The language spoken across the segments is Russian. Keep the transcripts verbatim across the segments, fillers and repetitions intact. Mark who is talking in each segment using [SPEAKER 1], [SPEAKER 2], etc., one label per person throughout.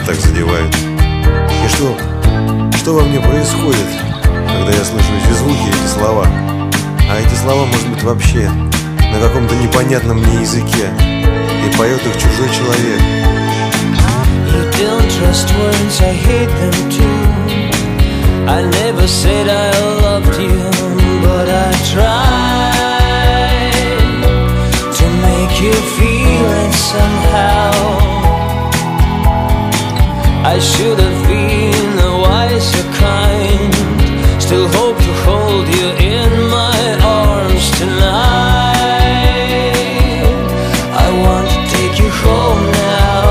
[SPEAKER 1] так задевают. И что, что во мне происходит, когда я слышу эти звуки, эти слова? А эти слова, может быть, вообще на каком-то непонятном мне языке, и поет их чужой человек.
[SPEAKER 2] You don't trust words, I hate them too. I never said I loved you, but I tried to make you feel it somehow. I should have been the wiser kind. Still hope to hold you in my arms tonight. I want to take you home now.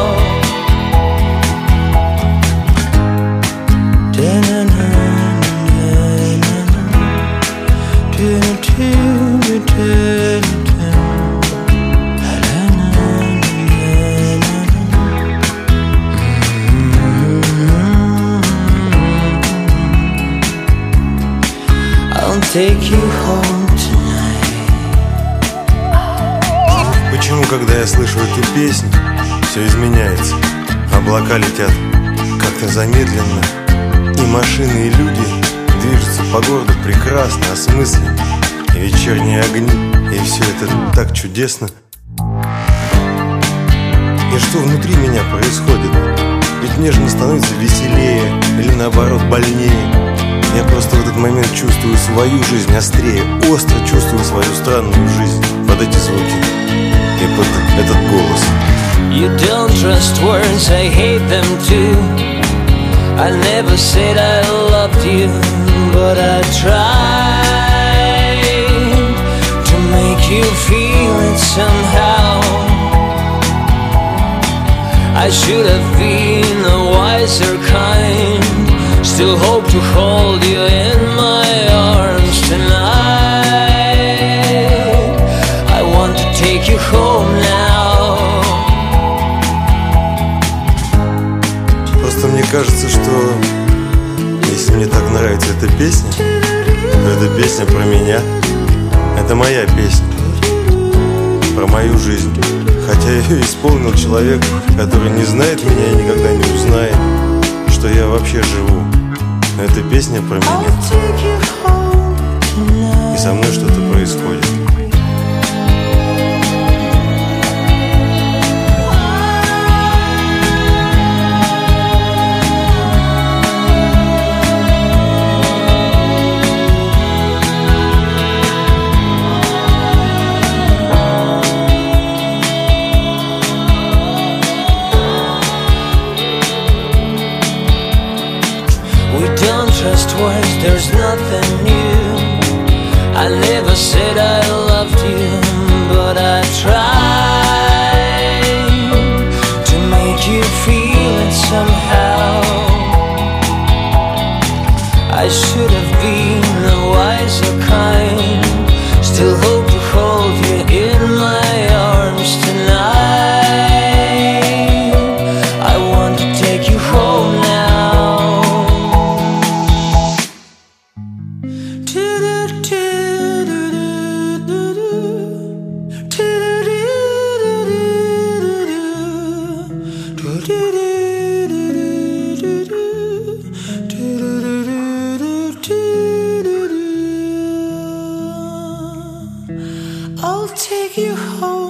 [SPEAKER 2] I'll take you home tonight.
[SPEAKER 1] Почему, когда я слышу эту песню, все изменяется? Облака летят как-то замедленно, и машины, и люди движутся по городу прекрасно, осмысленно, и вечерние огни, и все это так чудесно. И что внутри меня происходит? Ведь мне же не становится веселее или наоборот больнее. Я просто в этот момент чувствую свою жизнь острее, остро чувствую свою странную жизнь под эти звуки и под этот голос.
[SPEAKER 2] You don't trust words, I hate them too. I never said I loved you, but I tried to make you feel it somehow. I should have been the wiser kind. Still hope to hold you in my arms tonight. I want to take you home now.
[SPEAKER 1] Просто мне кажется, что если мне так нравится эта песня, то эта песня про меня. Это моя песня, про мою жизнь. Хотя ее исполнил человек, который не знает меня и никогда не узнает, что я вообще живу. Эта песня про меня, и со мной что-то происходит.
[SPEAKER 2] Just words, there's nothing new. I never said I loved you, but I tried to make you feel it somehow. I should have been the wiser kind. Still hope to hold you in my arms tonight. I want to take you home now. I'll take you home.